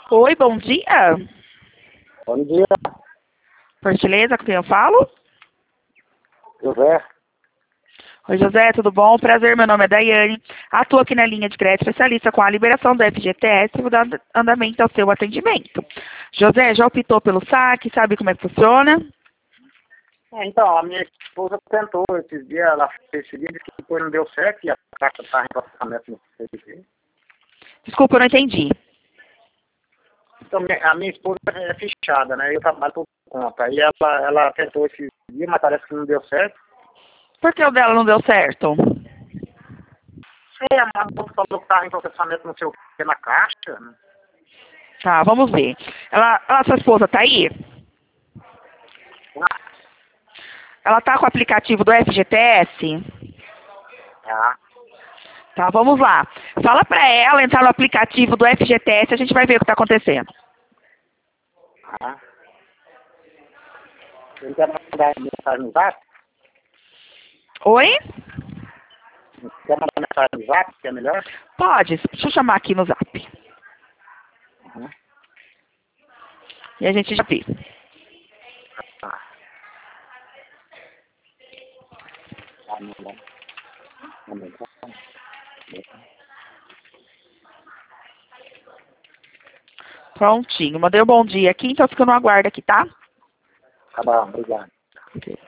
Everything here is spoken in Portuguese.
Oi, bom dia. Bom dia, Por gentileza, com quem eu falo? José. Oi, José, tudo bom? Prazer, meu nome é Daiane. Atuo aqui na linha de crédito especialista com a liberação do FGTS e vou dar andamento ao seu atendimento. José, já optou pelo saque? Sabe como é que funciona? Então, a minha esposa tentou esses dias, ela fez esse dia, disse que depois não deu certo e a carta está em processamento no CDC. Desculpa, eu não entendi. Então, a minha esposa é fichada, né? Eu trabalho por conta. Aí ela tentou esses dias, mas parece que não deu certo. Por que o dela não deu certo? Sei, a moça falou que estava em processamento não sei o que na caixa, né? Tá, vamos ver. Sua esposa tá aí? Ela tá com o aplicativo do FGTS? Ah, Tá, vamos lá. Fala pra ela entrar no aplicativo do FGTS, a gente vai ver o que tá acontecendo. ah. Ele quer mandar mensagem no zap? Oi? Quer mandar mensagem no zap, que é melhor? Pode, deixa eu chamar aqui no zap. Uhum. E a gente já vê. Ah, não. Prontinho, mandei um bom dia aqui, então fica no aguardo aqui, tá? Tá bom, obrigado. Ok.